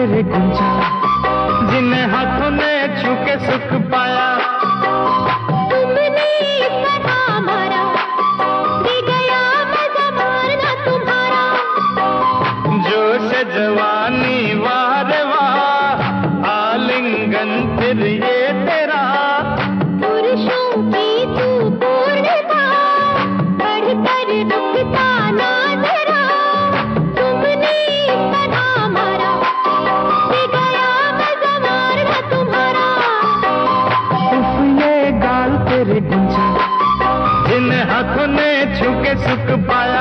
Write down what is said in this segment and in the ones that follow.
तेरे गुंजा, जिन्हें हाथों ने छू के सुख पाया। तुमने इस तरह मारा, दे गया मजा मारना तुम्हारा। जोश जवानी वाह रे वाह, आलिंगन फिर ये तेरा। पुरुषों की तू पूर्णता, बढ़कर रुकता ना जरा। तुमने इस तरह मारा, दे गया मजा मारना तुम्हारा। उफ ये गाल तेरे गुंजा, जिन्हें हाथों ने छू के सुख पाया।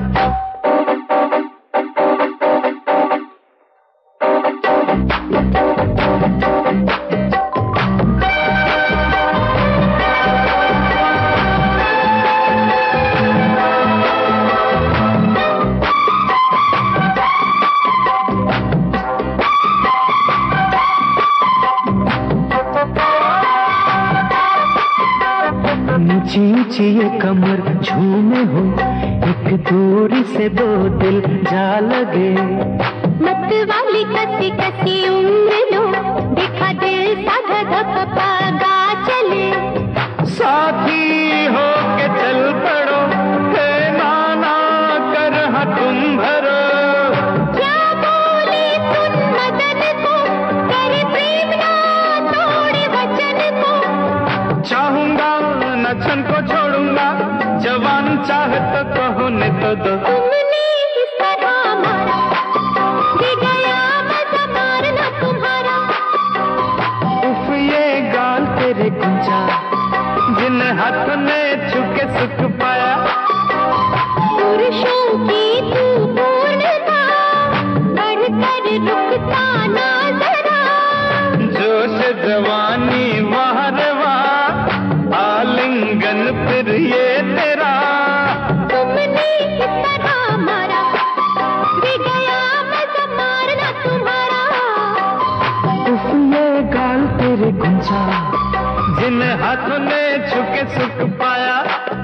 ऊंची ऊंची ये कमर झूमे हो, एक दूरी से दो दिल जा लगे। मत वाली कसी कसी उम्र लो, देखा दिल साधा धपका गा चले। साथी हो के चल पड़ो, हे नाना कर हाँ तुम भरो। क्या बोले सुन मदन को, करे प्रेम ना तोड़े वचन को। चाहूंगा न क्षण को छोड़ूंगा, जवान चाहे तो कहो न तो दो। तुमने इस तरह मारा, दे गया मजा मारना तुम्हारा। उफ ये गाल तेरे गुंजा, जिन्हें हाथों ने छू के सुख पाया। पुरुषों की तू पूर्णता, बढ़कर रुकता ना जरा। जोश जवानी वाह रे वाह, आलिंगन फिर ये तेरा। तुमने इस तरह मारा, दे गया मजा मारना तुम्हारा। उफ ये गाल तेरे गुंजा, जिन्हें हाथों ने छू के सुख पाया।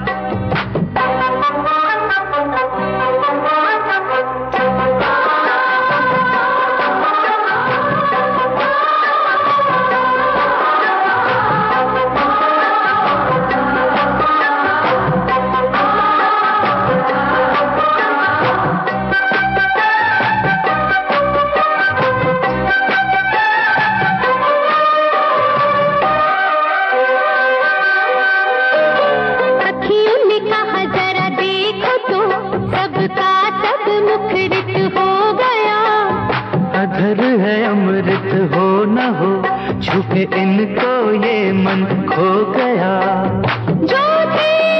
अधर है अमृत हो न हो, छुपे इनको ये मन खो गया। जो थे